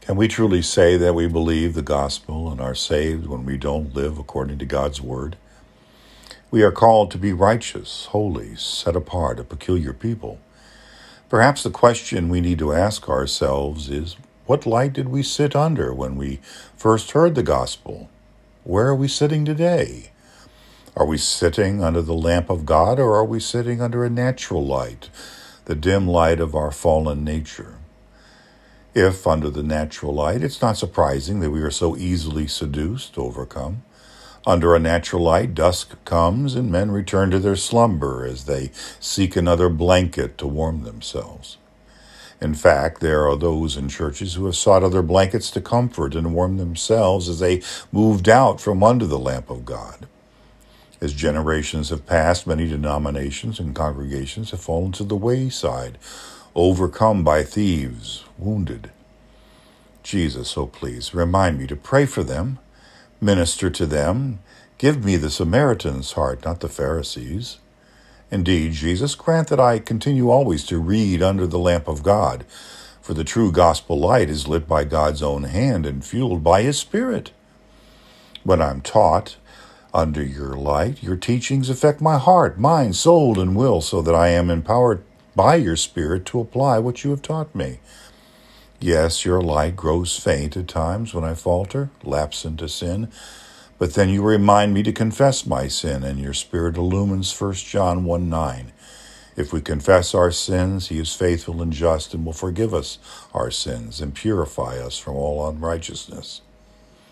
Can we truly say that we believe the gospel and are saved when we don't live according to God's word? We are called to be righteous, holy, set apart, a peculiar people. Perhaps the question we need to ask ourselves is, what light did we sit under when we first heard the gospel? Where are we sitting today? Are we sitting under the lamp of God, or are we sitting under a natural light, the dim light of our fallen nature? If under the natural light, it's not surprising that we are so easily seduced, overcome. Under a natural light, dusk comes and men return to their slumber as they seek another blanket to warm themselves. In fact, there are those in churches who have sought other blankets to comfort and warm themselves as they moved out from under the lamp of God. As generations have passed, many denominations and congregations have fallen to the wayside, overcome by thieves, wounded. Jesus, oh please, remind me to pray for them, minister to them, give me the Samaritan's heart, not the Pharisees. Indeed, Jesus, grant that I continue always to read under the lamp of God, for the true gospel light is lit by God's own hand and fueled by His Spirit. When I'm taught under your light, your teachings affect my heart, mind, soul, and will, so that I am empowered by your Spirit to apply what you have taught me. Yes, your light grows faint at times when I falter, lapse into sin, but then you remind me to confess my sin, and your Spirit illumines 1 John 1:9. If we confess our sins, He is faithful and just and will forgive us our sins and purify us from all unrighteousness.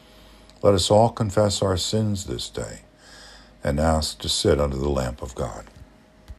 Let us all confess our sins this day and ask to sit under the lamp of God.